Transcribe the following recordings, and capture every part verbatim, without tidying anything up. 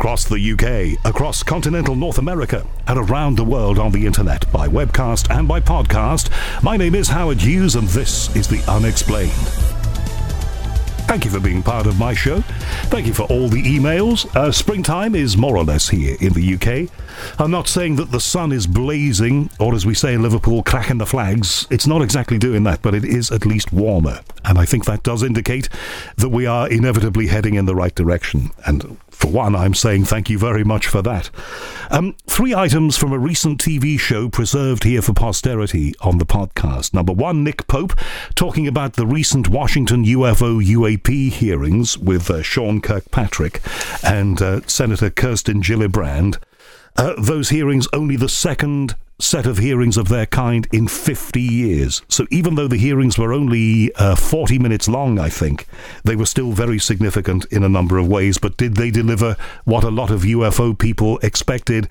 across the U K, across continental North America, and around the world on the internet by webcast and by podcast. My name is Howard Hughes, and this is The Unexplained. Thank you for being part of my show. Thank you for all the emails. Uh, springtime is more or less here in the U K. I'm not saying that the sun is blazing, or as we say in Liverpool, cracking the flags. It's not exactly doing that, but it is at least warmer. And I think that does indicate that we are inevitably heading in the right direction. And for one, I'm saying thank you very much for that. Um, three items from a recent T V show preserved here for posterity on the podcast. Number one, Nick Pope talking about the recent Washington U F O U A P hearings with uh, Sean Kirkpatrick and uh, Senator Kirsten Gillibrand. Uh, those hearings, only the second set of hearings of their kind in fifty years. So even though the hearings were only uh, forty minutes long, I think, they were still very significant in a number of ways. But did they deliver what a lot of U F O people expected?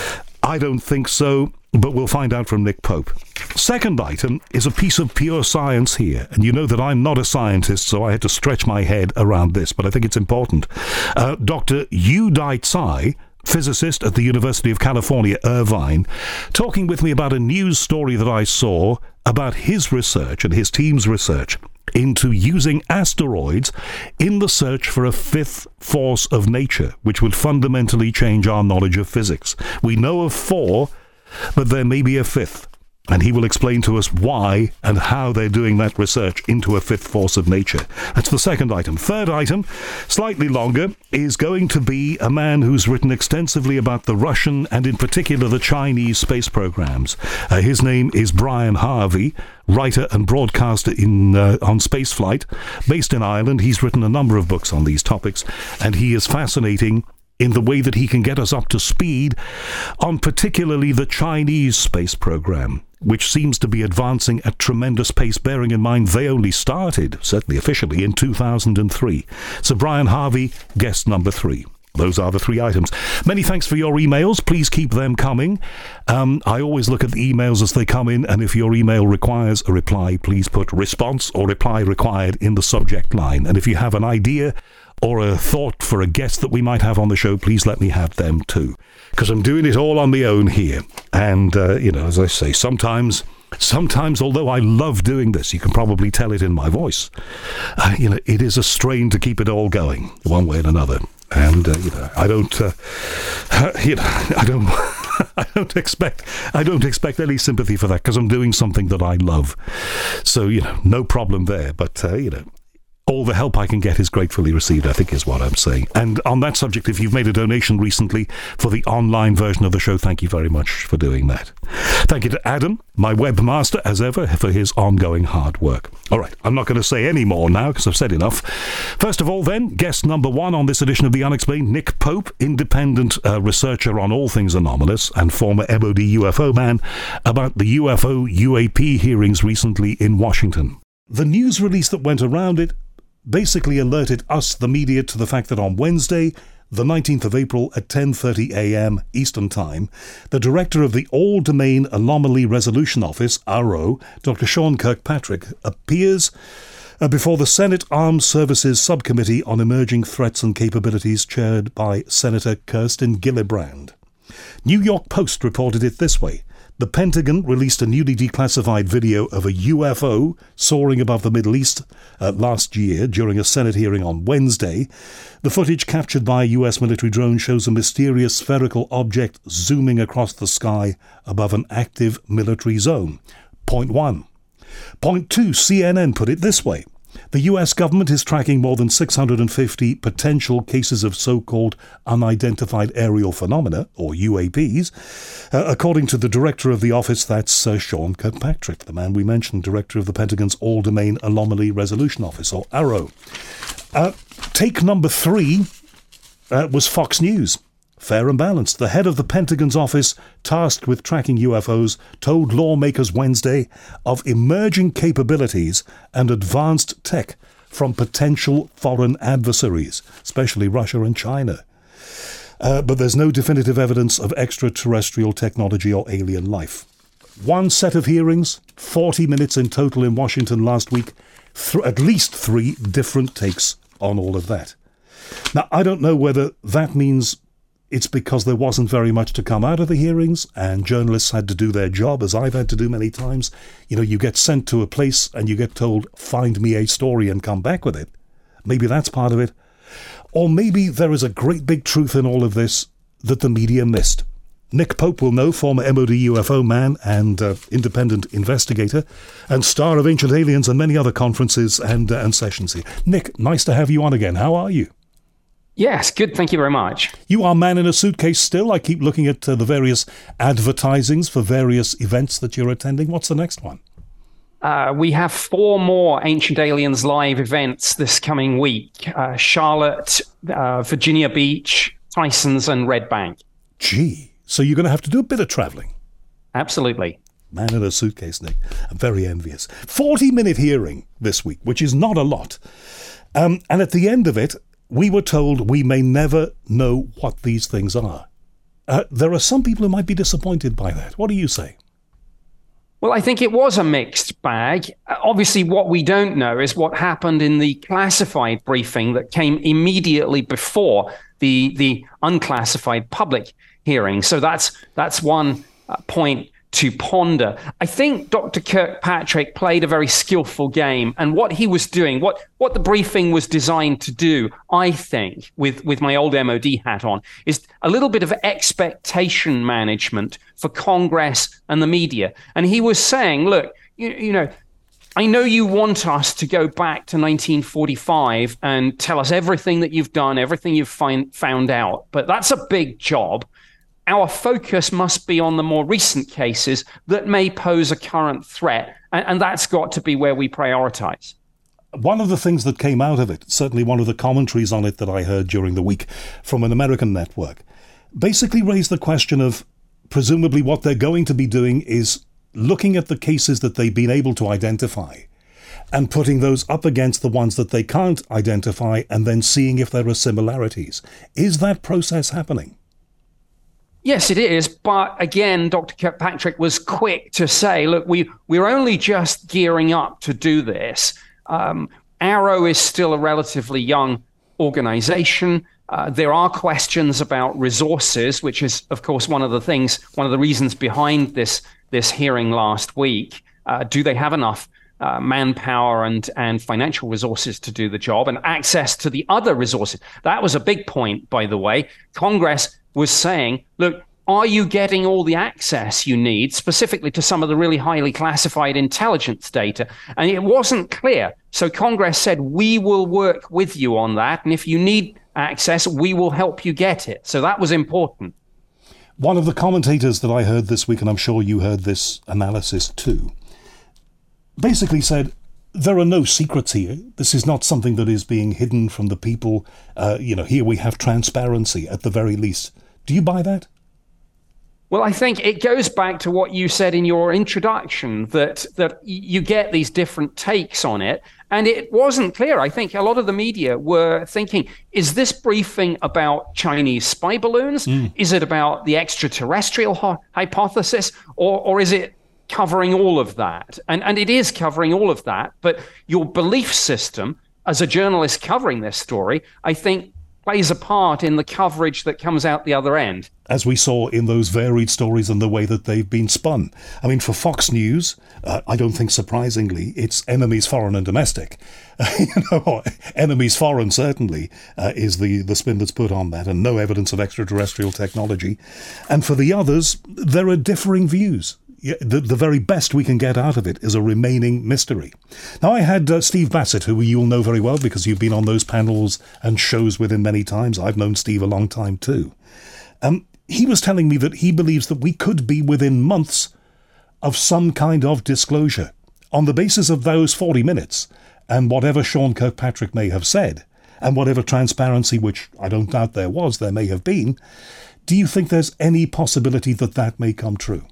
I don't think so, but we'll find out from Nick Pope. Second item is a piece of pure science here, and you know that I'm not a scientist, so I had to stretch my head around this, but I think it's important. Uh, Doctor Yu Dai Tsai, physicist at the University of California, Irvine, talking with me about a news story that I saw about his research and his team's research into using asteroids in the search for a fifth force of nature, which would fundamentally change our knowledge of physics. We know of four, but there may be a fifth. And he will explain to us why and how they're doing that research into a fifth force of nature. That's the second item. Third item, slightly longer, is going to be a man who's written extensively about the Russian and in particular the Chinese space programs. Uh, his name is Brian Harvey, writer and broadcaster in uh, on spaceflight. Based in Ireland, he's written a number of books on these topics, and he is fascinating in the way that he can get us up to speed on particularly the Chinese space program, which seems to be advancing at tremendous pace, bearing in mind they only started, certainly officially, in two thousand three. So Brian Harvey, guest number three. Those are the three items. Many thanks for your emails. Please keep them coming. Um, I always look at the emails as they come in, and if your email requires a reply, please put response or reply required in the subject line. And if you have an idea or a thought for a guest that we might have on the show, please let me have them too. Because I'm doing it all on my own here. And, uh, you know, as I say, sometimes, sometimes, although I love doing this, you can probably tell it in my voice, uh, you know, it is a strain to keep it all going, one way and another. And, uh, you know, I don't, uh, uh, you know, I don't... I don't expect I don't expect any sympathy for that, because I'm doing something that I love. So, you know, no problem there. But, uh, you know, all the help I can get is gratefully received, I think is what I'm saying. And on that subject, if you've made a donation recently for the online version of the show, thank you very much for doing that. Thank you to Adam, my webmaster, as ever, for his ongoing hard work. All right, I'm not going to say any more now, because I've said enough. First of all, then, guest number one on this edition of The Unexplained, Nick Pope, independent uh, researcher on all things anomalous and former M O D U F O man, about the U F O U A P hearings recently in Washington. The news release that went around it basically alerted us, the media, to the fact that on Wednesday, the nineteenth of April at ten thirty a.m. Eastern Time, the director of the All-Domain Anomaly Resolution Office, A R O, Doctor Sean Kirkpatrick, appears uh, before the Senate Armed Services Subcommittee on Emerging Threats and Capabilities, chaired by Senator Kirsten Gillibrand. New York Post reported it this way. The Pentagon released a newly declassified video of a U F O soaring above the Middle East uh, last year during a Senate hearing on Wednesday. The footage captured by a U S military drone shows a mysterious spherical object zooming across the sky above an active military zone. Point one. Point two, C N N put it this way. The U S government is tracking more than six hundred fifty potential cases of so-called unidentified aerial phenomena, or U A Ps, uh, according to the director of the office, that's uh, Sean Kirkpatrick, the man we mentioned, director of the Pentagon's All-Domain Anomaly Resolution Office, or A R O. Uh, take number three uh, was Fox News. Fair and balanced. The head of the Pentagon's office, tasked with tracking U F Os, told lawmakers Wednesday of emerging capabilities and advanced tech from potential foreign adversaries, especially Russia and China. Uh, but there's no definitive evidence of extraterrestrial technology or alien life. One set of hearings, forty minutes in total in Washington last week, th- at least three different takes on all of that. Now, I don't know whether that means it's because there wasn't very much to come out of the hearings and journalists had to do their job, as I've had to do many times. You know, you get sent to a place and you get told, find me a story and come back with it. Maybe that's part of it. Or maybe there is a great big truth in all of this that the media missed. Nick Pope will know, former M O D U F O man and uh, independent investigator, and star of Ancient Aliens and many other conferences and, uh, and sessions here. Nick, nice to have you on again. How are you? Yes, good. Thank you very much. You are man in a suitcase still. I keep looking at uh, the various advertisings for various events that you're attending. What's the next one? Uh, we have four more Ancient Aliens live events this coming week. Uh, Charlotte, uh, Virginia Beach, Tysons and Red Bank. Gee. So you're going to have to do a bit of travelling. Absolutely. Man in a suitcase, Nick. I'm very envious. forty-minute hearing this week, which is not a lot. Um, and at the end of it, we were told we may never know what these things are. Uh, there are some people who might be disappointed by that. What do you say? Well, I think it was a mixed bag. Obviously, what we don't know is what happened in the classified briefing that came immediately before the, the unclassified public hearing. So that's that's one uh, point to ponder. I think Doctor Kirkpatrick played a very skillful game, and what he was doing, what what the briefing was designed to do, I think, with, with my old M O D hat on, is a little bit of expectation management for Congress and the media. And he was saying, look, you, you know, I know you want us to go back to nineteen forty-five and tell us everything that you've done, everything you've find, found out, but that's a big job. Our focus must be on the more recent cases that may pose a current threat, and, and that's got to be where we prioritize. One of the things that came out of it, certainly one of the commentaries on it that I heard during the week from an American network, basically raised the question of presumably what they're going to be doing is looking at the cases that they've been able to identify and putting those up against the ones that they can't identify and then seeing if there are similarities. Is that process happening? Yes, it is. But again, Doctor Kirkpatrick was quick to say, look, we, we're only just gearing up to do this. Um, AARO is still a relatively young organization. Uh, there are questions about resources, which is, of course, one of the things, one of the reasons behind this, this hearing last week. Uh, do they have enough uh, manpower and, and financial resources to do the job and access to the other resources? That was a big point, by the way. Congress was saying, look, are you getting all the access you need, specifically to some of the really highly classified intelligence data? And it wasn't clear. So Congress said, we will work with you on that. And if you need access, we will help you get it. So that was important. One of the commentators that I heard this week, and I'm sure you heard this analysis too, basically said, there are no secrets here. This is not something that is being hidden from the people. Uh, you know, here we have transparency at the very least. Do you buy that? Well, I think it goes back to what you said in your introduction, that that you get these different takes on it. And it wasn't clear. I think a lot of the media were thinking, is this briefing about Chinese spy balloons? Mm. Is it about the extraterrestrial ho- hypothesis? Or, or is it covering all of that? And, and it is covering all of that. But your belief system, as a journalist covering this story, I think plays a part in the coverage that comes out the other end. As we saw in those varied stories and the way that they've been spun. I mean, for Fox News, uh, I don't think surprisingly, it's enemies foreign and domestic. you know, enemies foreign certainly uh, is the, the spin that's put on that, and no evidence of extraterrestrial technology. And for the others, there are differing views. Yeah, the, the very best we can get out of it is a remaining mystery. Now, I had uh, Steve Bassett, who you'll know very well because you've been on those panels and shows with him many times. I've known Steve a long time too. Um, he was telling me that he believes that we could be within months of some kind of disclosure on the basis of those forty minutes and whatever Sean Kirkpatrick may have said and whatever transparency, which I don't doubt there was, there may have been. Do you think there's any possibility that that may come true?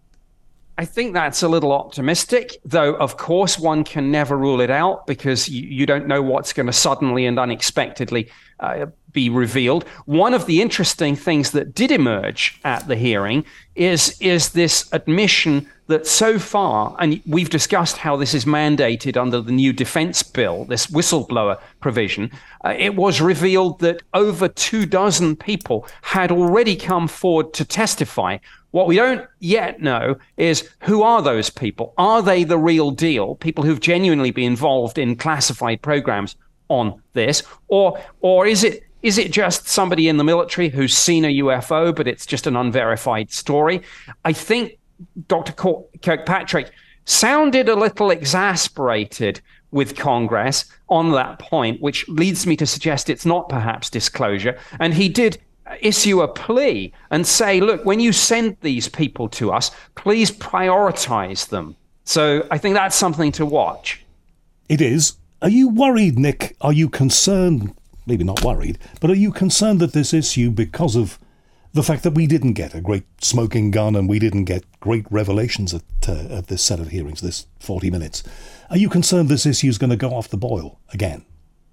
I think that's a little optimistic, though, of course, one can never rule it out because you, you don't know what's going to suddenly and unexpectedly uh, be revealed. One of the interesting things that did emerge at the hearing is, is this admission that so far, and we've discussed how this is mandated under the new defense bill, this whistleblower provision, uh, it was revealed that over two dozen people had already come forward to testify. What we don't yet know is, who are those people? Are they the real deal? People who've genuinely been involved in classified programs on this? Or, or is it Is it just somebody in the military who's seen a U F O, but it's just an unverified story? I think Doctor Kirkpatrick sounded a little exasperated with Congress on that point, which leads me to suggest it's not perhaps disclosure. And he did issue a plea and say, look, when you send these people to us, please prioritize them. So I think that's something to watch. It is. Are you worried, Nick? Are you concerned? Maybe not worried, but are you concerned that this issue, because of the fact that we didn't get a great smoking gun and we didn't get great revelations at, uh, at this set of hearings, this forty minutes, are you concerned this issue is going to go off the boil again?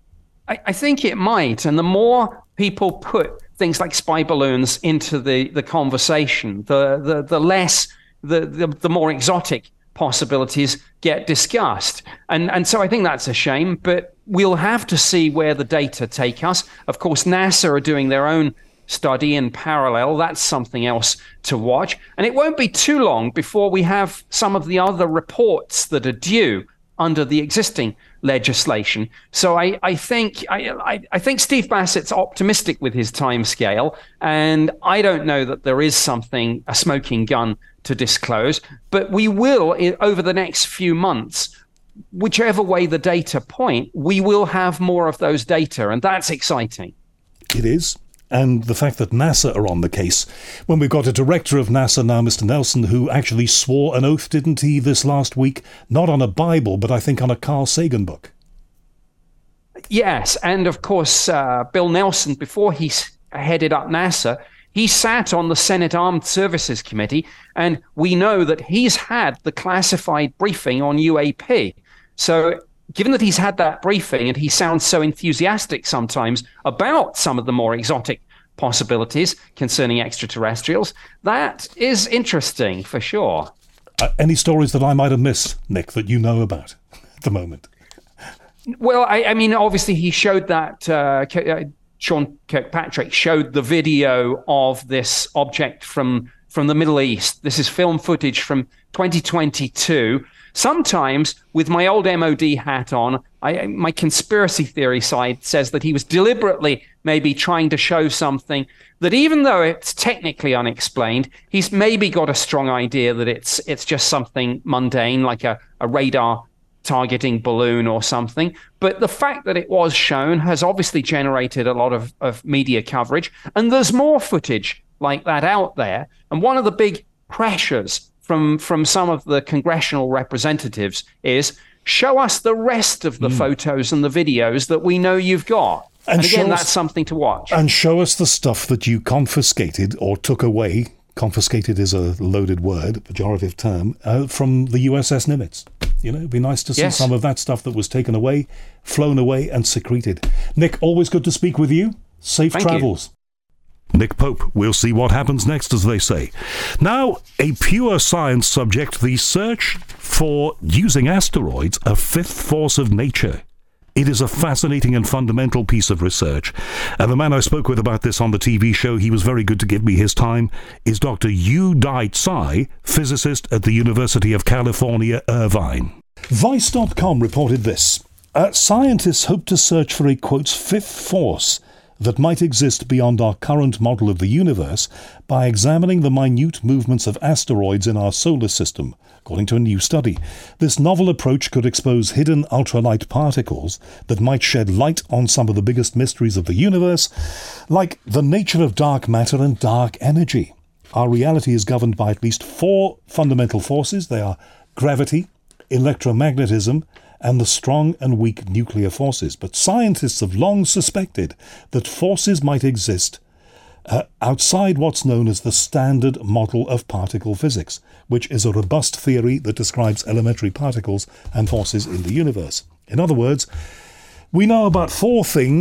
I, I think it might. And the more people put things like spy balloons into the, the conversation, the, the, the less, the, the, the more exotic possibilities get discussed. And and so I think that's a shame, but we'll have to see where the data take us. Of course, NASA are doing their own study in parallel. That's something else to watch. And it won't be too long before we have some of the other reports that are due under the existing legislation. So I, I think I, I, I think Steve Bassett's optimistic with his timescale, and I don't know that there is something, a smoking gun to disclose, but we will, over the next few months, whichever way the data point, we will have more of those data, and that's exciting. It is. And the fact that NASA are on the case, when we've got a director of NASA now, Mister Nelson, who actually swore an oath, didn't he, this last week? Not on a Bible, but I think on a Carl Sagan book. Yes, and of course, uh, Bill Nelson, before he headed up NASA, he sat on the Senate Armed Services Committee, and we know that he's had the classified briefing on U A P. So given that he's had that briefing and he sounds so enthusiastic sometimes about some of the more exotic possibilities concerning extraterrestrials, that is interesting for sure. Uh, any stories that I might have missed, Nick, that you know about at the moment? Well, I, I mean, obviously he showed that, uh, uh, Sean Kirkpatrick showed the video of this object from, from the Middle East. This is film footage from twenty twenty-two. Sometimes, with my old M O D hat on, I, my conspiracy theory side says that he was deliberately maybe trying to show something that, even though it's technically unexplained, he's maybe got a strong idea that it's it's just something mundane, like a, a radar targeting balloon or something. But the fact that it was shown has obviously generated a lot of, of media coverage, and there's more footage like that out there. And one of the big pressures from from some of the congressional representatives is, show us the rest of the mm. photos and the videos that we know you've got. And, and again, us, that's something to watch. And show us the stuff that you confiscated or took away. Confiscated is a loaded word, pejorative term, uh, from the U S S Nimitz. You know, it'd be nice to see yes. some of that stuff that was taken away, flown away and secreted. Nick, always good to speak with you. Safe Thank travels. You. Nick Pope. We'll see what happens next, as they say. Now, a pure science subject, the search for, using asteroids, a fifth force of nature. It is a fascinating and fundamental piece of research. And the man I spoke with about this on the T V show, he was very good to give me his time, is Doctor Yu Dai Tsai, physicist at the University of California, Irvine. Vice dot com reported this. Uh, scientists hope to search for a, quote, fifth force that might exist beyond our current model of the universe by examining the minute movements of asteroids in our solar system, according to a new study. This novel approach could expose hidden ultralight particles that might shed light on some of the biggest mysteries of the universe, like the nature of dark matter and dark energy. Our reality is governed by at least four fundamental forces. They are gravity, electromagnetism, and the strong and weak nuclear forces. But scientists have long suspected that forces might exist uh, outside what's known as the standard model of particle physics, which is a robust theory that describes elementary particles and forces in the universe. In other words, we know about four things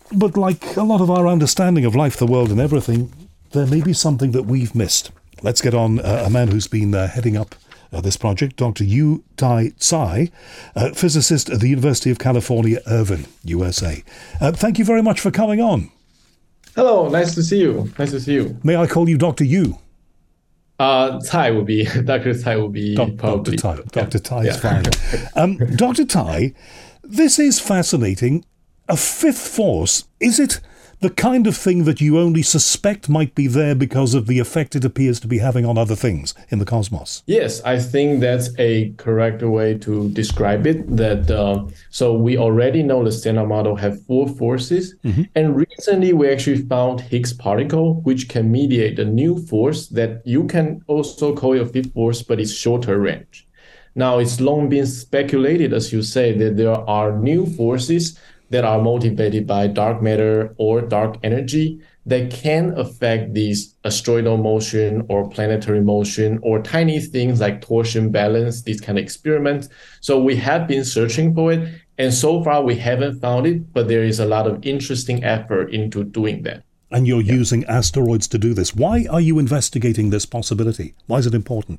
But like a lot of our understanding of life, the world and everything, there may be something that we've missed. Let's get on uh, a man who's been uh, heading up uh, this project, Doctor Yu-Tai Tsai, uh, physicist at the University of California, Irvine, U S A. Uh, thank you very much for coming on. Hello, nice to see you. Nice to see you. May I call you Doctor Yu? Uh, Tsai would be, Doctor Tsai would be Doc, probably. Doctor Tai. Doctor Yeah. Tai is Yeah. fine. um, Doctor Tai, this is fascinating. A fifth force, is it the kind of thing that you only suspect might be there because of the effect it appears to be having on other things in the cosmos? Yes, I think that's a correct way to describe it. That uh, so we already know the Standard Model have four forces, mm-hmm. and recently we actually found Higgs particle, which can mediate a new force that you can also call a fifth force, but it's shorter range. Now, it's long been speculated, as you say, that there are new forces that are motivated by dark matter or dark energy that can affect these asteroidal motion or planetary motion or tiny things like torsion balance, these kind of experiments. So we have been searching for it, and so far we haven't found it, but there is a lot of interesting effort into doing that. And you're yeah. using asteroids to do this. Why are you investigating this possibility? Why is it important?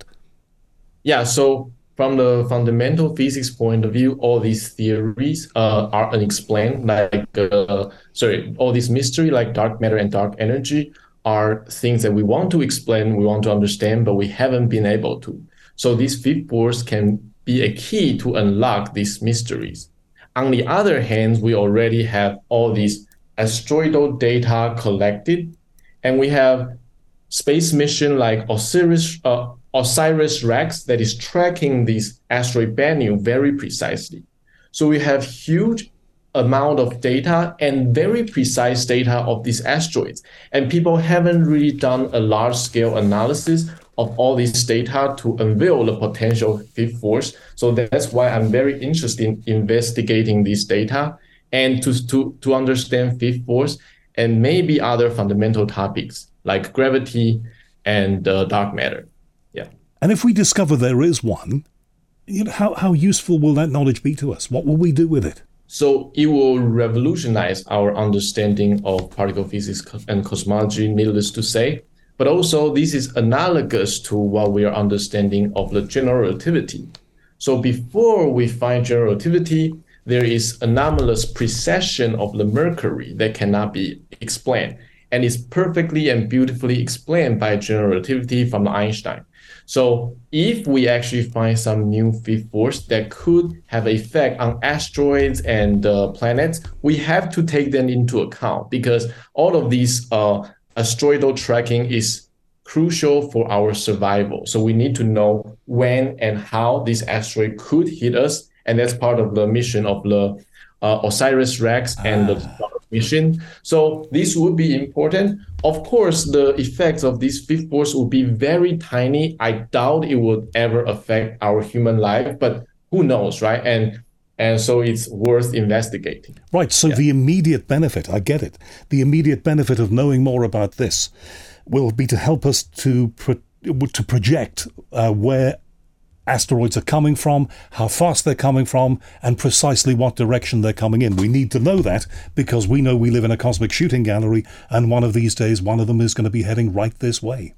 Yeah, so from the fundamental physics point of view, all these theories uh, are unexplained. Like, uh, sorry, all this mystery, like dark matter and dark energy, are things that we want to explain, we want to understand, but we haven't been able to. So this fifth force can be a key to unlock these mysteries. On the other hand, we already have all these asteroidal data collected, and we have space mission like Osiris. Uh, OSIRIS-REx that is tracking this asteroid Bennu very precisely. So we have huge amount of data and very precise data of these asteroids. And people haven't really done a large-scale analysis of all these data to unveil the potential fifth force. So that's why I'm very interested in investigating this data and to, to, to understand fifth force and maybe other fundamental topics like gravity and uh, dark matter. And if we discover there is one, you know, how, how useful will that knowledge be to us? What will we do with it? So it will revolutionize our understanding of particle physics and cosmology, needless to say. But also, this is analogous to what we are understanding of the general relativity. So before we find general relativity, there is anomalous precession of the Mercury that cannot be explained. And it's perfectly and beautifully explained by general relativity from Einstein. So if we actually find some new fifth force that could have an effect on asteroids and uh, planets, we have to take them into account because all of these uh, asteroidal tracking is crucial for our survival. So we need to know when and how this asteroid could hit us. And that's part of the mission of the uh, OSIRIS-REx and the mission. So this would be important. Of course, the effects of this fifth force would be very tiny. I doubt it would ever affect our human life, but who knows, right? And and so it's worth investigating. Right, so yeah. The immediate benefit, I get it, the immediate benefit of knowing more about this will be to help us to, pro- to project uh, where asteroids are coming from, how fast they're coming from, and precisely what direction they're coming in. We need to know that because we know we live in a cosmic shooting gallery, and one of these days, one of them is going to be heading right this way.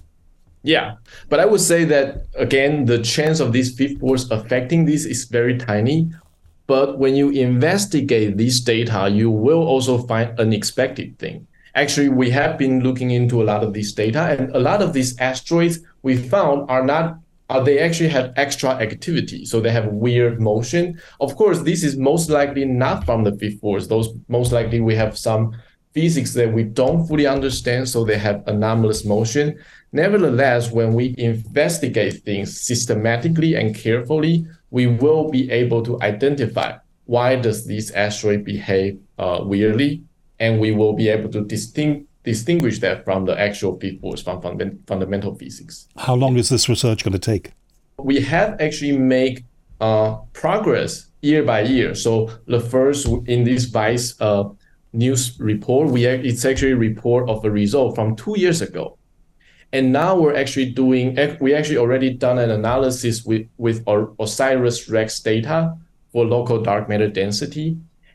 Yeah, but I would say that, again, the chance of this fifth force affecting this is very tiny. But when you investigate this data, you will also find unexpected things. Actually, we have been looking into a lot of this data, and a lot of these asteroids we found are not Uh, they actually have extra activity, so they have weird motion. Of course, this is most likely not from the fifth force. Those most likely we have some physics that we don't fully understand, so they have anomalous motion. Nevertheless, when we investigate things systematically and carefully, we will be able to identify why does this asteroid behave uh, weirdly, and we will be able to distinct distinguish that from the actual fifth force, from fund- fundamental physics. How long is this research going to take? We have actually made uh, progress year by year. So the first in this Vice uh, news report, we it's actually a report of a result from two years ago. And now we're actually doing, we actually already done an analysis with, with OSIRIS-REx data for local dark matter density.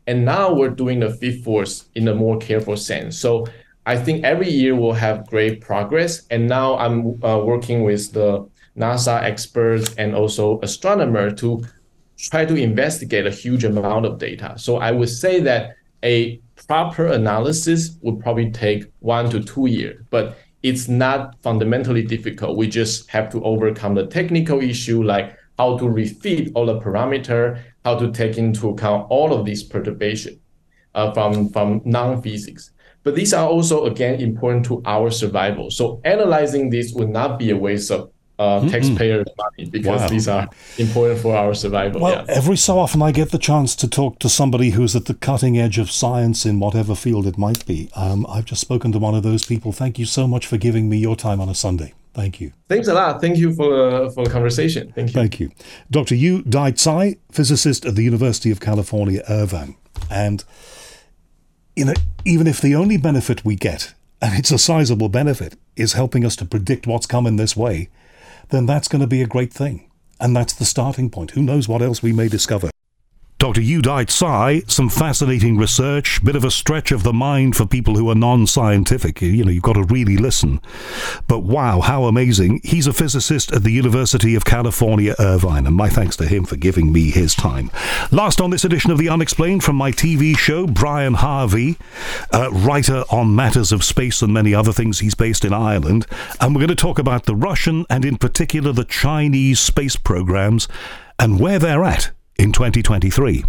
And now we're doing the fifth force in a more careful sense. So I think every year we'll have great progress. And now I'm uh, working with the NASA experts and also astronomers to try to investigate a huge amount of data. So I would say that a proper analysis would probably take one to two years, but it's not fundamentally difficult. We just have to overcome the technical issue, like how to refit all the parameter, how to take into account all of these perturbations uh, from, from non-physics. But these are also, again, important to our survival. So analyzing this would not be a waste of uh, taxpayer money, because wow. these are important for our survival. Well, yeah. Every so often I get the chance to talk to somebody who's at the cutting edge of science in whatever field it might be. Um, I've just spoken to one of those people. Thank you so much for giving me your time on a Sunday. Thank you. Thanks a lot. Thank you for uh, for the conversation. Thank you. Thank you. Doctor Yu Dai-Tsai, physicist at the University of California, Irvine. And you know, even if the only benefit we get, and it's a sizable benefit, is helping us to predict what's coming this way, then that's going to be a great thing. And that's the starting point. Who knows what else we may discover. Doctor Yu Dai-Tsai, some fascinating research, bit of a stretch of the mind for people who are non-scientific. You know, you've got to really listen. But wow, how amazing. He's a physicist at the University of California, Irvine, and my thanks to him for giving me his time. Last on this edition of The Unexplained from my T V show, Brian Harvey, uh, writer on matters of space and many other things. He's based in Ireland. And we're going to talk about the Russian and in particular the Chinese space programs and where they're at in twenty twenty-three.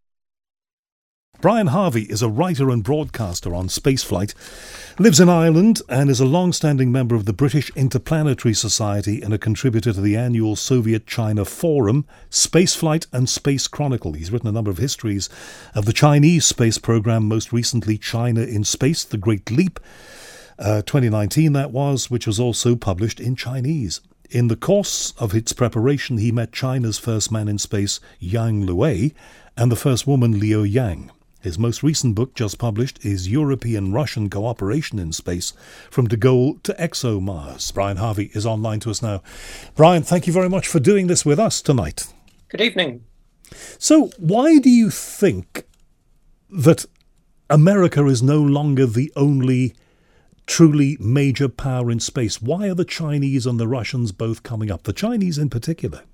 Brian Harvey is a writer and broadcaster on spaceflight, lives in Ireland and is a long-standing member of the British Interplanetary Society and a contributor to the annual Soviet-China Forum, Spaceflight and Space Chronicle. He's written a number of histories of the Chinese space program, most recently China in Space, The Great Leap, uh, twenty nineteen that was, which was also published in Chinese. In the course of its preparation, he met China's first man in space, Yang Liwei, and the first woman, Liu Yang. His most recent book, just published, is European-Russian Cooperation in Space, From De Gaulle to ExoMars. Brian Harvey is online to us now. Brian, thank you very much for doing this with us tonight. Good evening. So, why do you think that America is no longer the only truly major power in space? Why are the Chinese and the Russians both coming up? The Chinese in particular.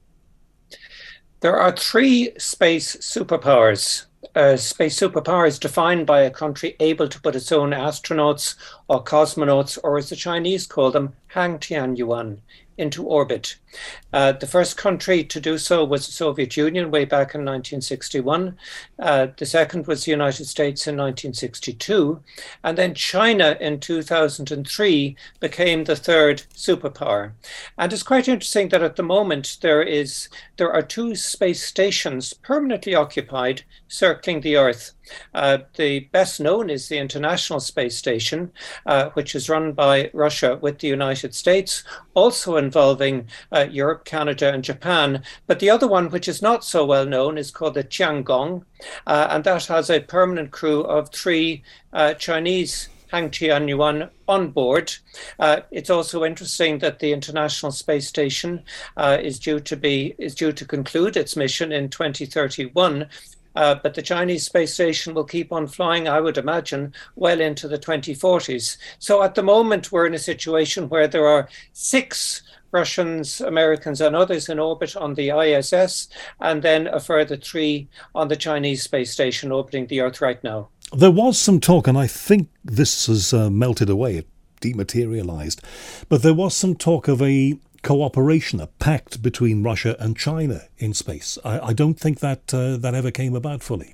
There are three space superpowers. Uh, space superpowers defined by a country able to put its own astronauts or cosmonauts, or as the Chinese call them, Hang Tianyuan, into orbit. Uh, the first country to do so was the Soviet Union way back in nineteen sixty-one. Uh, the second was the United States in nineteen sixty-two. And then China in two thousand three became the third superpower. And it's quite interesting that at the moment there is there are two space stations permanently occupied circling the Earth. Uh, the best known is the International Space Station, uh, which is run by Russia with the United States, also involving uh, Europe, Canada, and Japan. But the other one, which is not so well known, is called the Tiangong, uh, and that has a permanent crew of three uh, Chinese Hang Tianyuan on board. Uh, it's also interesting that the International Space Station uh, is due to be is due to conclude its mission in twenty thirty-one. Uh, but the Chinese space station will keep on flying, I would imagine, well into the twenty forties. So at the moment, we're in a situation where there are six Russians, Americans, and others in orbit on the I S S, and then a further three on the Chinese space station orbiting the Earth right now. There was some talk, and I think this has uh, melted away, it dematerialized, but there was some talk of a cooperation, a pact between Russia and China in space. I, I don't think that uh, that ever came about fully.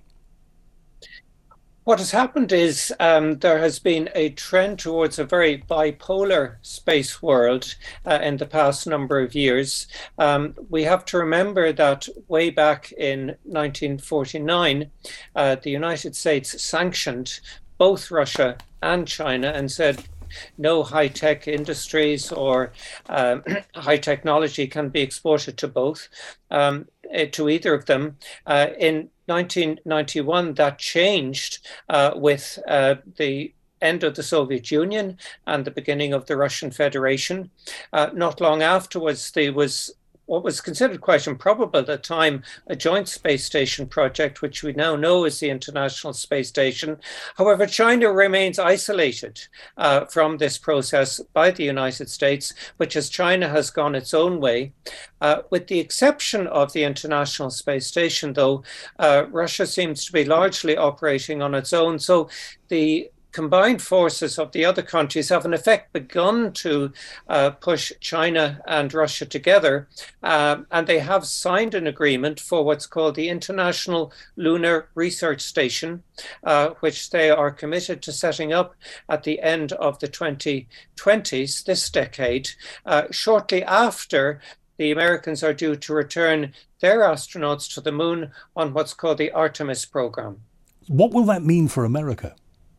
What has happened is um, there has been a trend towards a very bipolar space world uh, in the past number of years. Um, we have to remember that way back in nineteen forty-nine, uh, the United States sanctioned both Russia and China and said, no high-tech industries or um, high technology can be exported to both, um, to either of them. Uh, in nineteen ninety-one, that changed uh, with uh, the end of the Soviet Union and the beginning of the Russian Federation. Uh, not long afterwards, there was what was considered quite improbable at the time, a joint space station project, which we now know is the International Space Station. However, China remains isolated uh, from this process by the United States, which as China has gone its own way. Uh, with the exception of the International Space Station, though, uh, Russia seems to be largely operating on its own. So the combined forces of the other countries have in effect begun to uh, push China and Russia together, um, and they have signed an agreement for what's called the International Lunar Research Station, uh, which they are committed to setting up at the end of the twenty twenties, this decade, uh, shortly after the Americans are due to return their astronauts to the moon on what's called the Artemis program. What will that mean for America?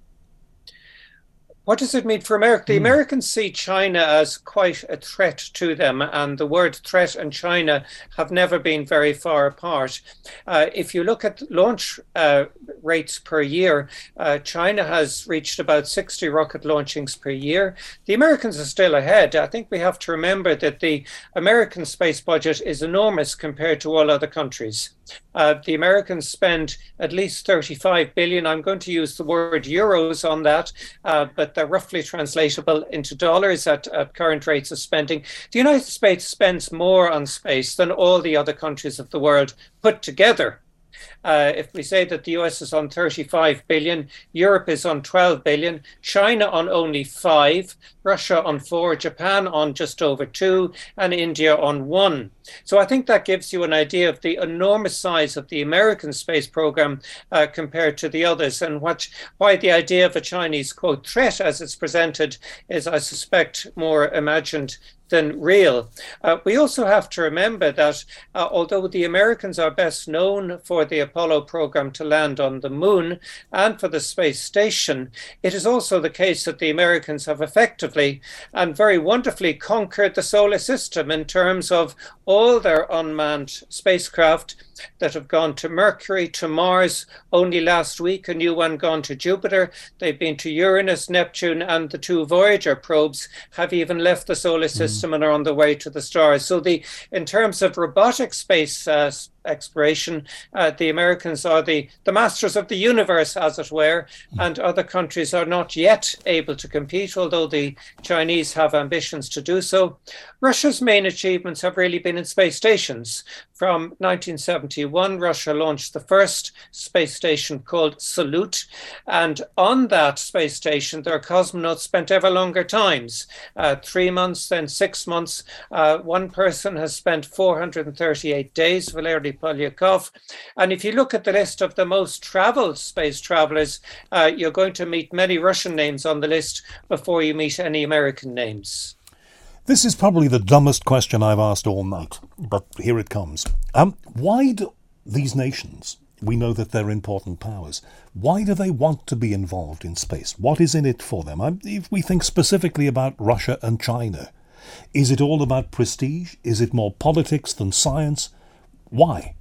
What does it mean for America? The mm. Americans see China as quite a threat to them, and the word threat and China have never been very far apart. Uh, if you look at launch uh, rates per year, uh, China has reached about sixty rocket launchings per year. The Americans are still ahead. I think we have to remember that the American space budget is enormous compared to all other countries. Uh, the Americans spend at least thirty-five billion. I'm going to use the word euros on that, uh, but they're roughly translatable into dollars at, at current rates of spending. The United States spends more on space than all the other countries of the world put together. Uh, if we say that the U S is on thirty-five billion, Europe is on twelve billion, China on only five, Russia on four, Japan on just over two, and India on one. So I think that gives you an idea of the enormous size of the American space program uh, compared to the others, and what, why the idea of a Chinese, quote, threat as it's presented is, I suspect, more imagined than real. Uh, we also have to remember that uh, although the Americans are best known for the Apollo program to land on the moon and for the space station, it is also the case that the Americans have effectively and very wonderfully conquered the solar system in terms of all their unmanned spacecraft that have gone to Mercury, to Mars. Only last week, a new one gone to Jupiter. They've been to Uranus, Neptune, and the two Voyager probes have even left the solar system mm. and are on the way to the stars. So the, in terms of robotic space uh, exploration, uh, the Americans are the, the masters of the universe, as it were, mm. and other countries are not yet able to compete, although the Chinese have ambitions to do so. Russia's main achievements have really been in space stations. From nineteen seventy-one, Russia launched the first space station called Salyut, and on that space station, their cosmonauts spent ever longer times, uh, three months, then six months. Uh, one person has spent four hundred thirty-eight days, Valery Polyakov. And if you look at the list of the most traveled space travelers, uh, you're going to meet many Russian names on the list before you meet any American names. This is probably the dumbest question I've asked all night, but here it comes. Um, why do these nations, we know that they're important powers, why do they want to be involved in space? What is in it for them? I'm, if we think specifically about Russia and China, is it all about prestige? Is it more politics than science? Why?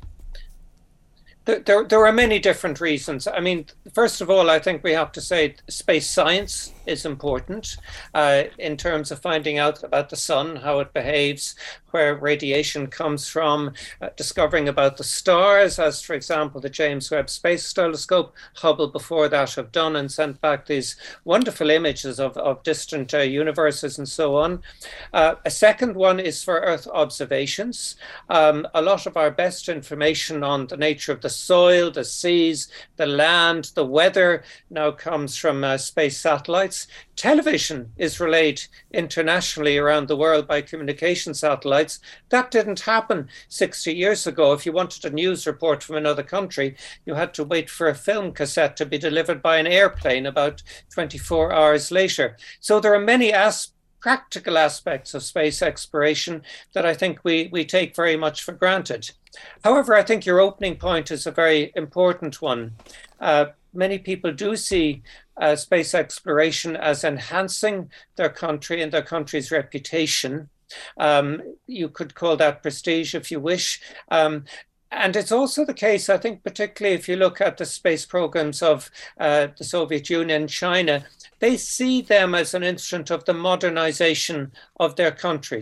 There, there are many different reasons. I mean, first of all, I think we have to say space science is important uh, in terms of finding out about the sun, how it behaves, where radiation comes from, uh, discovering about the stars, as, for example, the James Webb Space Telescope, Hubble before that have done and sent back these wonderful images of, of distant uh, universes and so on. Uh, a second one is for Earth observations. Um, a lot of our best information on the nature of the soil, the seas, the land, the weather now comes from uh, space satellites. Television is relayed internationally around the world by communication satellites. That didn't happen sixty years ago. If you wanted a news report from another country, you had to wait for a film cassette to be delivered by an airplane about twenty-four hours later. So there are many aspects, practical aspects of space exploration that I think we, we take very much for granted. However, I think your opening point is a very important one. Uh, many people do see uh, space exploration as enhancing their country and their country's reputation. Um, you could call that prestige if you wish. Um, And it's also the case, I think, particularly if you look at the space programs of uh, the Soviet Union, China, they see them as an instrument of the modernization of their countries.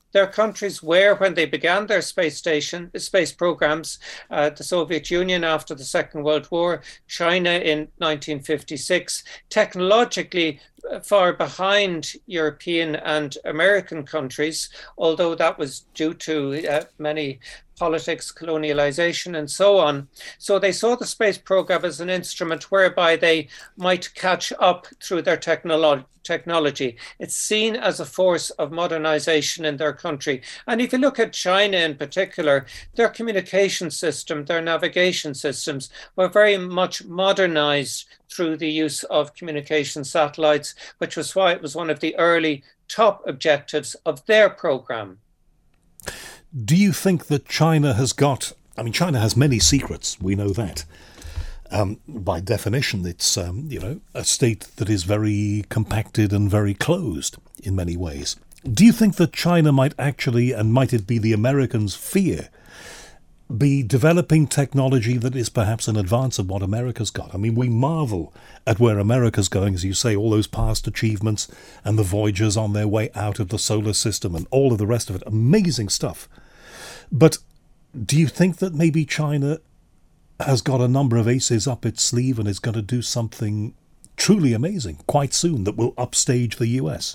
There are countries where, when they began their space station, space programs, uh, the Soviet Union after the Second World War, China in nineteen fifty-six, technologically far behind European and American countries, although that was due to uh, many politics, colonialization, and so on. So they saw the space program as an instrument whereby they might catch up through their technolo- technology. It's seen as a force of modernization in their country. And if you look at China in particular, their communication system, their navigation systems were very much modernized through the use of communication satellites, which was why it was one of the early top objectives of their program. Do you think that China has got, I mean, China has many secrets, we know that. Um, by definition, it's, um, you know, a state that is very compacted and very closed in many ways. Do you think that China might actually, and might it be the Americans' fear, be developing technology that is perhaps in advance of what America's got? I mean, we marvel at where America's going, as you say, all those past achievements and the Voyagers on their way out of the solar system and all of the rest of it. Amazing stuff. But do you think that maybe China has got a number of aces up its sleeve and is going to do something truly amazing quite soon that will upstage the U S?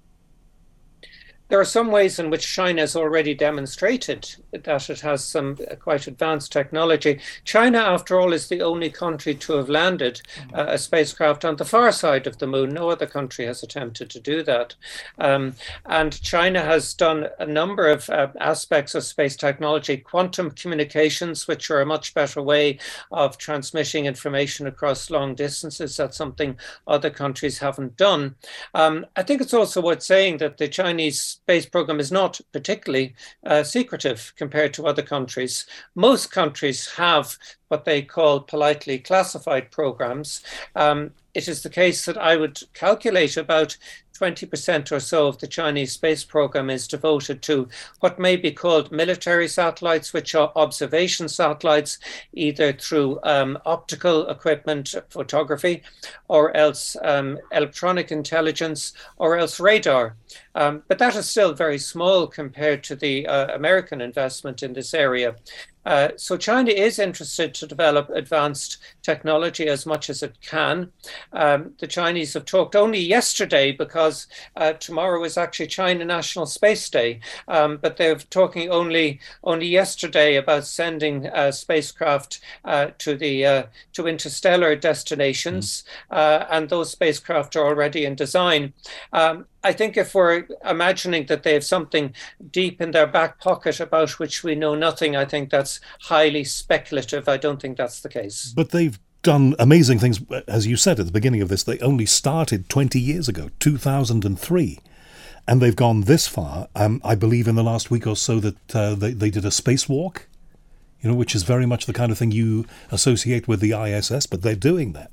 There are some ways in which China has already demonstrated that it has some quite advanced technology. China, after all, is the only country to have landed uh, a spacecraft on the far side of the moon. No other country has attempted to do that. Um, and China has done a number of uh, aspects of space technology, quantum communications, which are a much better way of transmitting information across long distances. That's something other countries haven't done. Um, I think it's also worth saying that the Chinese space program is not particularly uh, secretive compared to other countries. Most countries have what they call politely classified programs. Um, it is the case that I would calculate about twenty percent or so of the Chinese space program is devoted to what may be called military satellites, which are observation satellites, either through um, optical equipment, photography, or else um, electronic intelligence, or else radar. Um, but that is still very small compared to the uh, American investment in this area. Uh, so China is interested to develop advanced technology as much as it can. Um, the Chinese have talked only yesterday, because uh, tomorrow is actually China National Space Day, um, but they're talking only only yesterday about sending uh, spacecraft uh, to the uh, to interstellar destinations, mm. uh, and those spacecraft are already in design. Um, I think if we're imagining that they have something deep in their back pocket about which we know nothing, I think that's highly speculative. I don't think that's the case. But they've done amazing things. As you said at the beginning of this, they only started twenty years ago, two thousand three. And they've gone this far. Um, I believe in the last week or so that uh, they, they did a spacewalk, you know, which is very much the kind of thing you associate with the I S S, but they're doing that.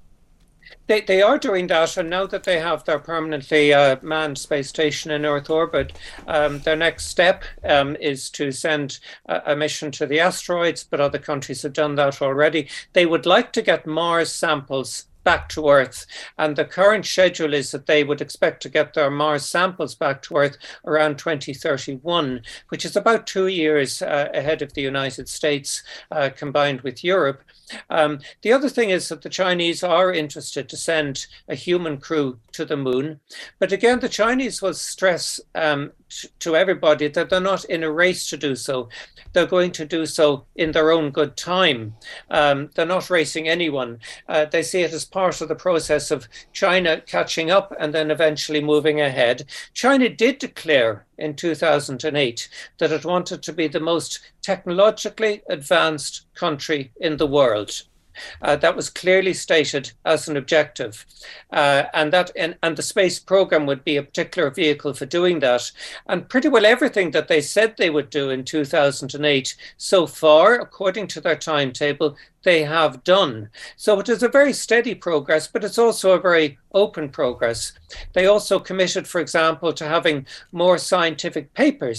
They, they are doing that, and now that they have their permanently uh, manned space station in Earth orbit, um, their next step um, is to send a, a mission to the asteroids, but other countries have done that already. They would like to get Mars samples back to Earth, and the current schedule is that they would expect to get their Mars samples back to Earth around twenty thirty-one, which is about two years uh, ahead of the United States uh, combined with Europe. Um, the other thing is that the Chinese are interested to send a human crew to the moon. But again, the Chinese will stress um, t- to everybody that they're not in a race to do so. They're going to do so in their own good time. Um, they're not racing anyone. Uh, they see it as part of the process of China catching up and then eventually moving ahead. China did declare in two thousand eight that it wanted to be the most technologically advanced country in the world. Uh, that was clearly stated as an objective, uh, and that and, and the space program would be a particular vehicle for doing that. And pretty well everything that they said they would do in two thousand eight so far, according to their timetable, they have done. So it is a very steady progress, but it's also a very open progress. They also committed, for example, to having more scientific papers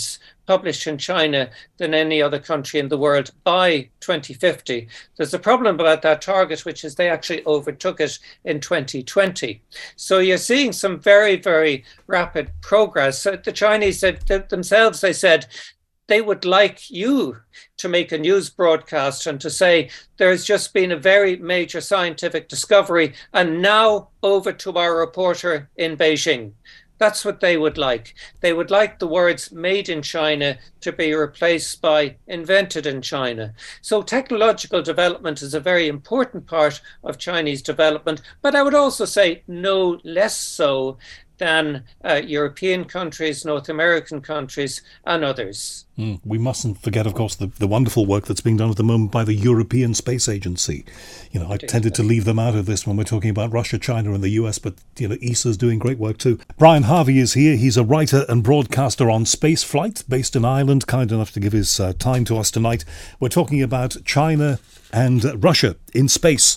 published in China than any other country in the world by twenty fifty. There's a problem about that target, which is they actually overtook it in twenty twenty. So you're seeing some very, very rapid progress. So the Chinese said themselves, they said, they would like you to make a news broadcast and to say there's just been a very major scientific discovery, and now over to our reporter in Beijing. That's what they would like. They would like the words made in China to be replaced by invented in China. So technological development is a very important part of Chinese development, but I would also say no less so than uh, European countries, North American countries, and others. Mm. We mustn't forget, of course, the, the wonderful work that's being done at the moment by the European Space Agency. You know, I tended to leave them out of this when we're talking about Russia, China, and the U S, but, you know, E S A's doing great work too. Brian Harvey is here. He's a writer and broadcaster on space flight, based in Ireland, kind enough to give his uh, time to us tonight. We're talking about China and Russia in space.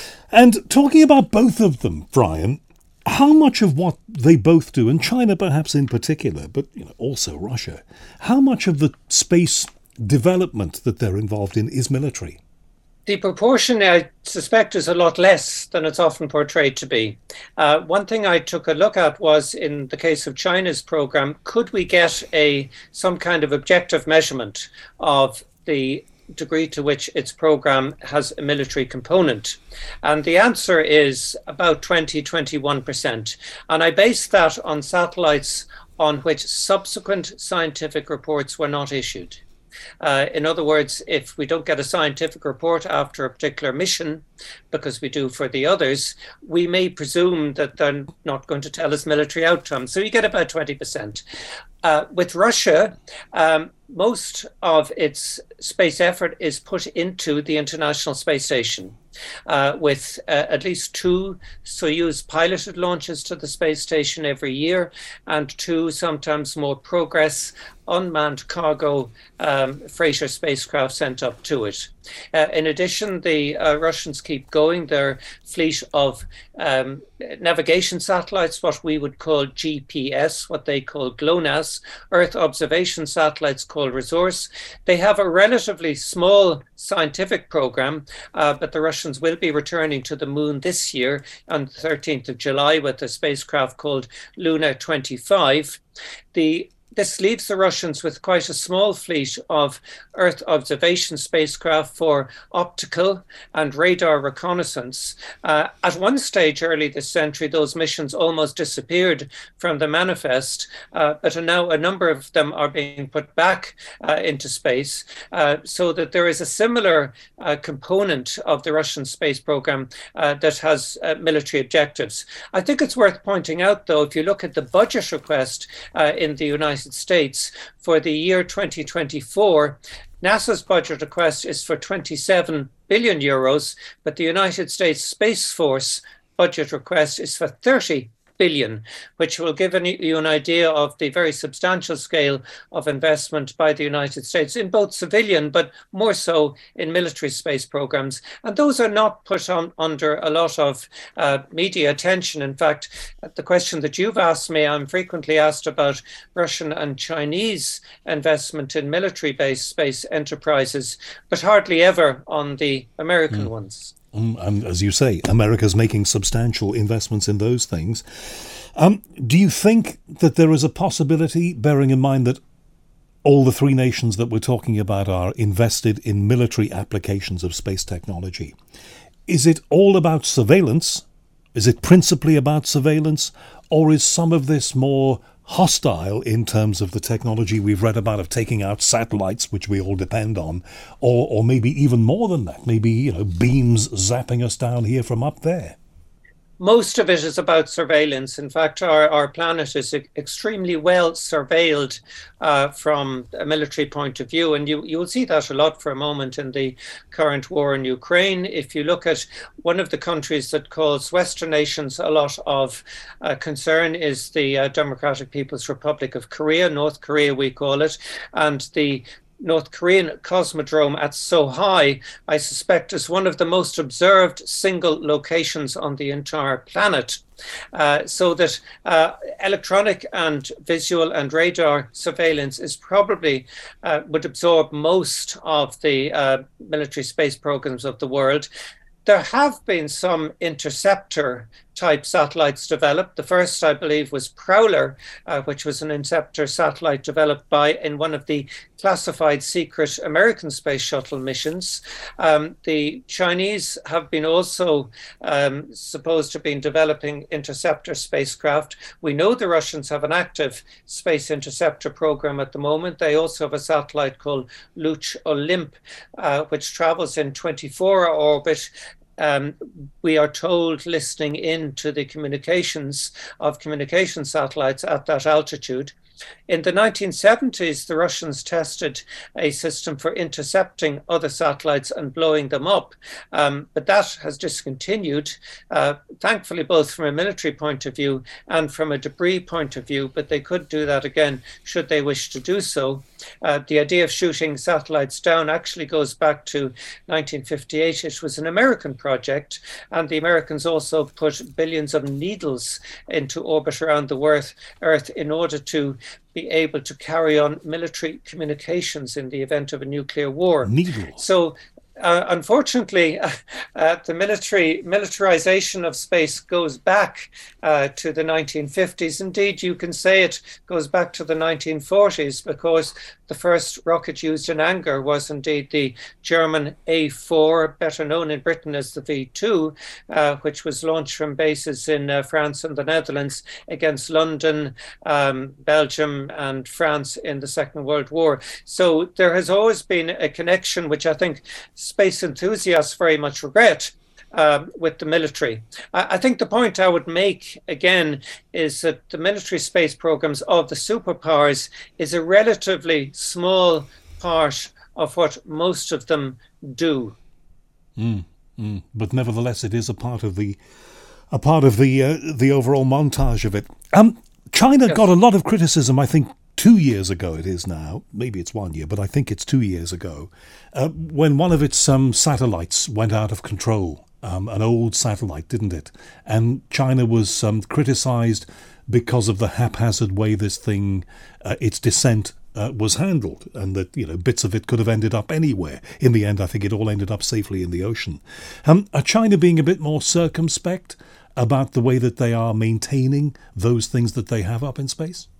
And talking about both of them, Brian, how much of what they both do, and China perhaps in particular, but you know, also Russia, how much of the space development that they're involved in is military? The proportion, I suspect, is a lot less than it's often portrayed to be. Uh, one thing I took a look at was, in the case of China's program, could we get a some kind of objective measurement of the degree to which its program has a military component? And the answer is about twenty, twenty-one percent. And I based that on satellites on which subsequent scientific reports were not issued. Uh, in other words, if we don't get a scientific report after a particular mission, because we do for the others, we may presume that they're not going to tell us military outcomes. So you get about twenty percent. Uh, with Russia, um, most of its space effort is put into the International Space Station, uh, with uh, at least two Soyuz piloted launches to the space station every year, and two, sometimes more, Progress unmanned cargo um, freighter spacecraft sent up to it. Uh, in addition, the uh, Russians keep going their fleet of um, navigation satellites, what we would call G P S, what they call GLONASS, Earth observation satellites called RESOURCE. They have a relatively small scientific program, uh, but the Russians will be returning to the moon this year on the thirteenth of July with a spacecraft called Luna twenty-five. The This leaves the Russians with quite a small fleet of Earth observation spacecraft for optical and radar reconnaissance. Uh, at one stage early this century, those missions almost disappeared from the manifest, uh, but now a number of them are being put back uh, into space, uh, so that there is a similar uh, component of the Russian space program uh, that has uh, military objectives. I think it's worth pointing out, though, if you look at the budget request uh, in the United States for the year twenty twenty-four, NASA's budget request is for twenty-seven billion euros, but the United States Space Force budget request is for thirty billion, which will give you an idea of the very substantial scale of investment by the United States in both civilian, but more so in military space programs. And those are not put on under a lot of uh, media attention. In fact, the question that you've asked me, I'm frequently asked about Russian and Chinese investment in military-based space enterprises, but hardly ever on the American mm. ones. Um, and as you say, America's making substantial investments in those things. Um, do you think that there is a possibility, bearing in mind that all the three nations that we're talking about are invested in military applications of space technology, is it all about surveillance? Is it principally about surveillance? Or is some of this more hostile in terms of the technology we've read about of taking out satellites, which we all depend on, or or maybe even more than that, maybe, you know, beams zapping us down here from up there? Most of it is about surveillance. In fact, our, our planet is extremely well surveilled uh, from a military point of view. And you, you will see that a lot for a moment in the current war in Ukraine. If you look at one of the countries that cause Western nations a lot of uh, concern is the uh, Democratic People's Republic of Korea, North Korea we call it, and the North Korean cosmodrome at Sohae, I suspect, is one of the most observed single locations on the entire planet. Uh, so that uh, electronic and visual and radar surveillance is probably uh, would absorb most of the uh, military space programs of the world. There have been some interceptor type satellites developed. The first, I believe, was Prowler, uh, which was an interceptor satellite developed by in one of the classified secret American space shuttle missions. Um, the Chinese have been also um, supposed to have been developing interceptor spacecraft. We know the Russians have an active space interceptor program at the moment. They also have a satellite called Luch Olymp, uh, which travels in twenty-four hour orbit. Um, we are told listening in to the communications of communication satellites at that altitude. In the nineteen seventies, the Russians tested a system for intercepting other satellites and blowing them up, um, but that has discontinued, uh, thankfully, both from a military point of view and from a debris point of view, but they could do that again should they wish to do so. Uh, the idea of shooting satellites down actually goes back to nineteen fifty-eight. It was an American project, and the Americans also put billions of needles into orbit around the Earth in order to be able to carry on military communications in the event of a nuclear war. Needles. So Uh, unfortunately, uh, uh, the military militarization of space goes back uh, to the nineteen fifties. Indeed, you can say it goes back to the nineteen forties, because the first rocket used in anger was indeed the German A four, better known in Britain as the V two, uh, which was launched from bases in uh, France and the Netherlands against London, um, Belgium, and France in the Second World War. So there has always been a connection, which I think space enthusiasts very much regret, um, with the military. I, I think the point I would make again is that the military space programs of the superpowers is a relatively small part of what most of them do. Mm, mm. But nevertheless, it is a part of the a part of the uh, the overall montage of it. Um, China yes. got a lot of criticism, I think. Two years ago it is now, maybe it's one year, but I think it's two years ago, uh, when one of its um, satellites went out of control, um, an old satellite, didn't it? And China was um, criticized because of the haphazard way this thing, uh, its descent uh, was handled, and that, you know, bits of it could have ended up anywhere. In the end, I think it all ended up safely in the ocean. Um, are China being a bit more circumspect about the way that they are maintaining those things that they have up in space?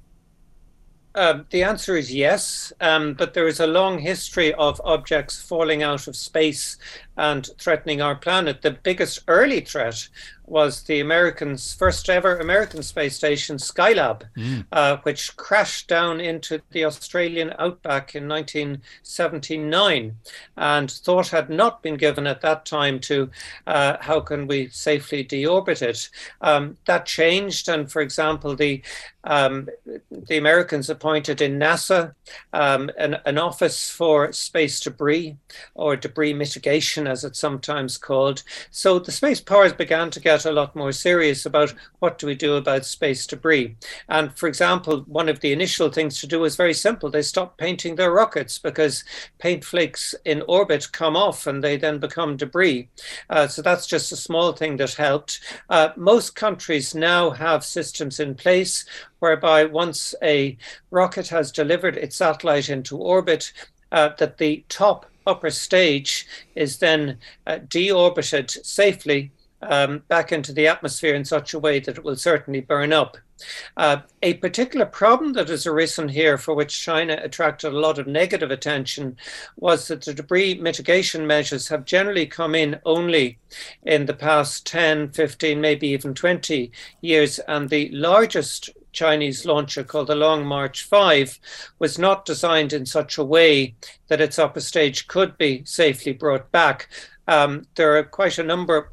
Uh, the answer is yes, um, but there is a long history of objects falling out of space and threatening our planet. The biggest early threat was the Americans' first ever American space station, Skylab, mm. uh, which crashed down into the Australian outback in nineteen seventy-nine, and thought had not been given at that time to uh, how can we safely deorbit it. Um, that changed, and for example, the um, the Americans appointed in NASA um, an, an office for space debris, or debris mitigation as it's sometimes called. So the space powers began to get a lot more serious about what do we do about space debris. And for example, one of the initial things to do was very simple. They stopped painting their rockets because paint flakes in orbit come off and they then become debris. Uh, so that's just a small thing that helped. Uh, most countries now have systems in place whereby once a rocket has delivered its satellite into orbit, uh, that the top upper stage is then uh, deorbited safely um, back into the atmosphere in such a way that it will certainly burn up. Uh, a particular problem that has arisen here, for which China attracted a lot of negative attention, was that the debris mitigation measures have generally come in only in the past ten, fifteen, maybe even twenty years, and the largest Chinese launcher, called the Long March five, was not designed in such a way that its upper stage could be safely brought back. Um, there are quite a number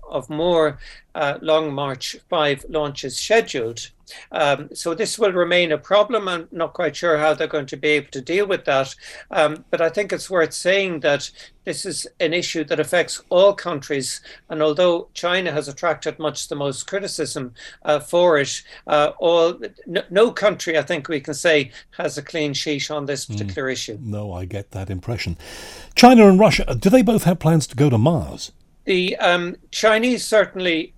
of more uh, Long March five launches scheduled. Um, so this will remain a problem. I'm not quite sure how they're going to be able to deal with that. Um, but I think it's worth saying that this is an issue that affects all countries. And although China has attracted much the most criticism uh, for it, uh, all no, no country, I think we can say, has a clean sheet on this particular mm. issue. No, I get that impression. China and Russia, do they both have plans to go to Mars? The um, Chinese certainly,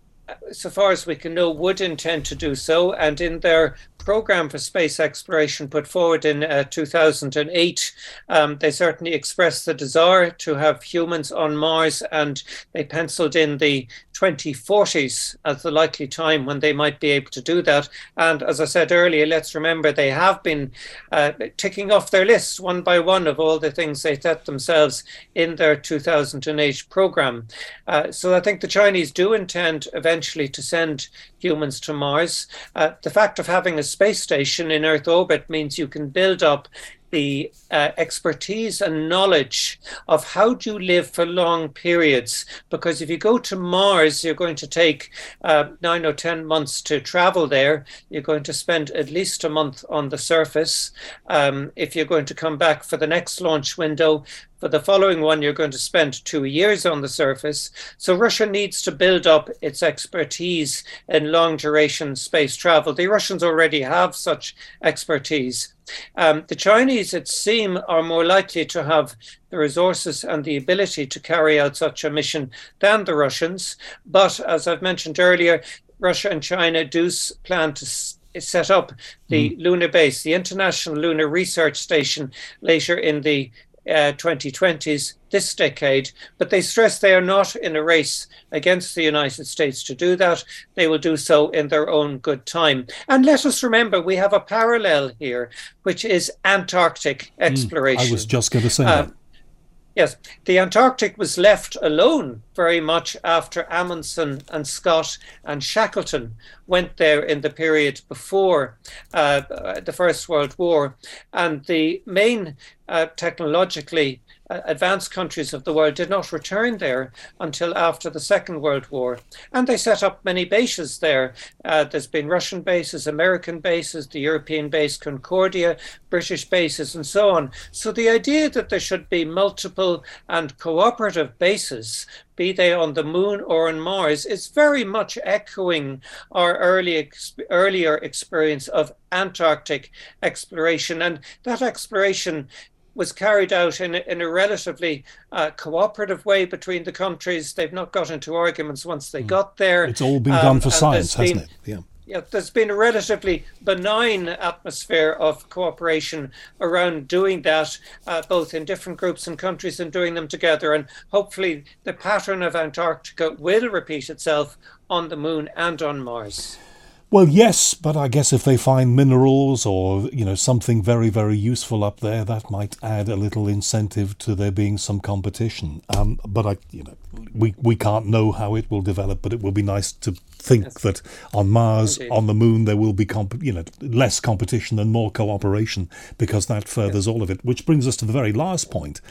so far as we can know, would intend to do so. And in their program for space exploration put forward in uh, two thousand eight, um, they certainly expressed the desire to have humans on Mars, and they penciled in the twenty forties as the likely time when they might be able to do that. And as I said earlier, let's remember they have been uh, ticking off their list one by one of all the things they set themselves in their two thousand eight program. Uh, so I think the Chinese do intend eventually to send humans to Mars. Uh, the fact of having a space station in Earth orbit means you can build up the uh, expertise and knowledge of how do you live for long periods. Because if you go to Mars, you're going to take uh, nine or ten months to travel there. You're going to spend at least a month on the surface. Um, if you're going to come back for the next launch window, for the following one, you're going to spend two years on the surface. So Russia needs to build up its expertise in long duration space travel. The Russians already have such expertise. Um, the Chinese, it seems, are more likely to have the resources and the ability to carry out such a mission than the Russians. But as I've mentioned earlier, Russia and China do plan to set up the mm. lunar base, the International Lunar Research Station, later in the Uh, twenty twenties, this decade, but they stress they are not in a race against the United States to do that. They will do so in their own good time. And let us remember, we have a parallel here, which is Antarctic exploration. Mm, I was just going to say uh, that. Yes, the Antarctic was left alone very much after Amundsen and Scott and Shackleton went there in the period before uh, the First World War. And the main uh, technologically uh, advanced countries of the world did not return there until after the Second World War. And they set up many bases there. Uh, there's been Russian bases, American bases, the European base Concordia, British bases, and so on. So the idea that there should be multiple and cooperative bases, be they on the moon or on Mars, is very much echoing our early ex- earlier experience of Antarctic exploration. And that exploration was carried out in a, in a relatively uh, cooperative way between the countries. They've not got into arguments once they mm. got there. It's all been um, done for science, hasn't been, it? Yeah. Yeah, there's been a relatively benign atmosphere of cooperation around doing that, uh, both in different groups and countries, and doing them together. And hopefully the pattern of Antarctica will repeat itself on the moon and on Mars. Well, yes, but I guess if they find minerals or, you know, something very, very useful up there, that might add a little incentive to there being some competition. Um, but I, you know, we we can't know how it will develop. But it will be nice to think yes. that on Mars, Indeed. on the moon, there will be, comp- you know, less competition and more cooperation, because that furthers yes. all of it. Which brings us to the very last point.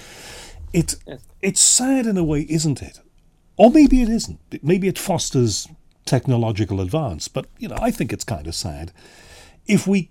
It yes. it's sad in a way, isn't it? Or maybe it isn't. Maybe it fosters technological advance, but you know, I think it's kind of sad. If we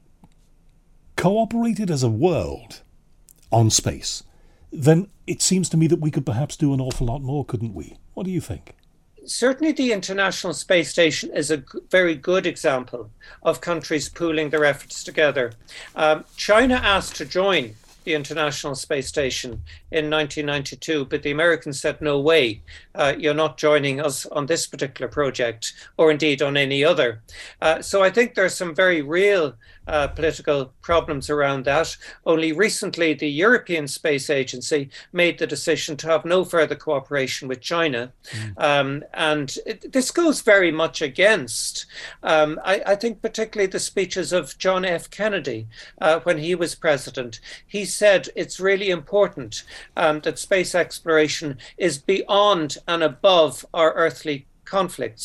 cooperated as a world on space, then it seems to me that we could perhaps do an awful lot more, couldn't we? What do you think? Certainly the International Space Station is a g- very good example of countries pooling their efforts together. Um, China asked to join the International Space Station in nineteen ninety-two, but the Americans said, no way, uh, you're not joining us on this particular project, or indeed on any other. Uh, so I think there's some very real uh, political problems around that. Only recently, the European Space Agency made the decision to have no further cooperation with China. Mm. Um, and it, this goes very much against, um, I, I think particularly the speeches of John F. Kennedy uh, when he was president. He said it's really important um, that space exploration is beyond and above our earthly conflicts.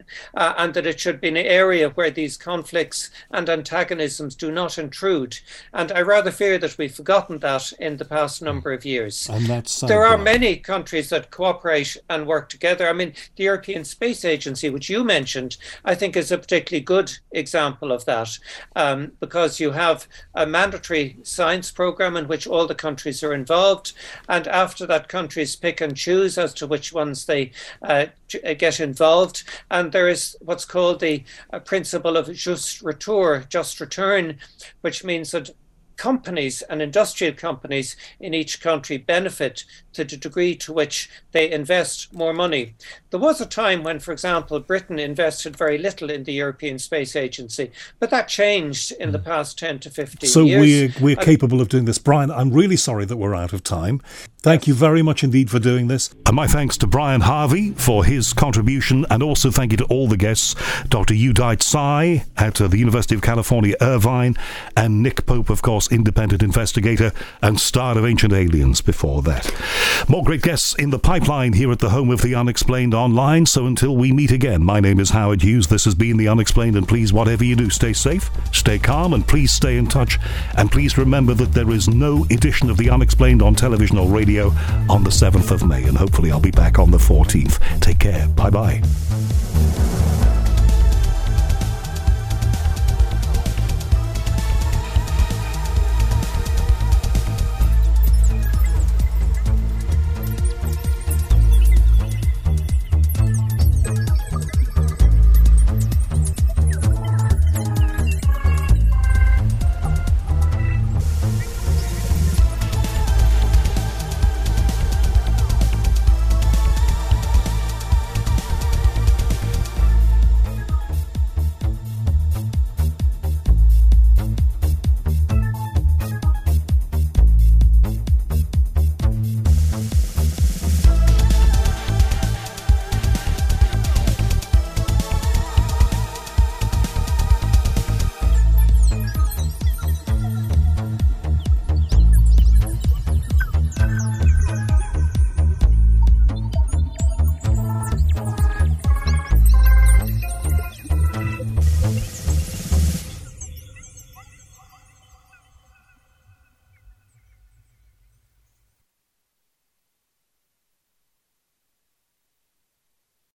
uh, and that it should be an area where these conflicts and antagonisms do not intrude. And I rather fear that we've forgotten that in the past number of years. And that's there are many countries that cooperate and work together. I mean, the European Space Agency, which you mentioned, I think is a particularly good example of that, um, because you have a mandatory science program in which all the countries are involved, and after that, countries pick and choose as to which ones they uh, get involved. And there is what's called the uh, principle of juste retour, just return, which means that companies and industrial companies in each country benefit to the degree to which they invest more money. There was a time when, for example, Britain invested very little in the European Space Agency, but that changed in the past ten to fifteen so years. So we're, we're and capable of doing this. Brian, I'm really sorry that we're out of time. Thank you very much indeed for doing this. And my thanks to Brian Harvey for his contribution, and also thank you to all the guests, Doctor Udite Tsai at uh, the University of California, Irvine, and Nick Pope, of course, independent investigator and star of Ancient Aliens before that. More great guests in the pipeline here at the home of the Unexplained Online. So until we meet again, my name is Howard Hughes. This has been The Unexplained, and please, whatever you do, stay safe, stay calm, and please stay in touch. And please remember that there is no edition of The Unexplained on television or radio on the seventh of May, and hopefully I'll be back on the fourteenth. Take care. Bye-bye.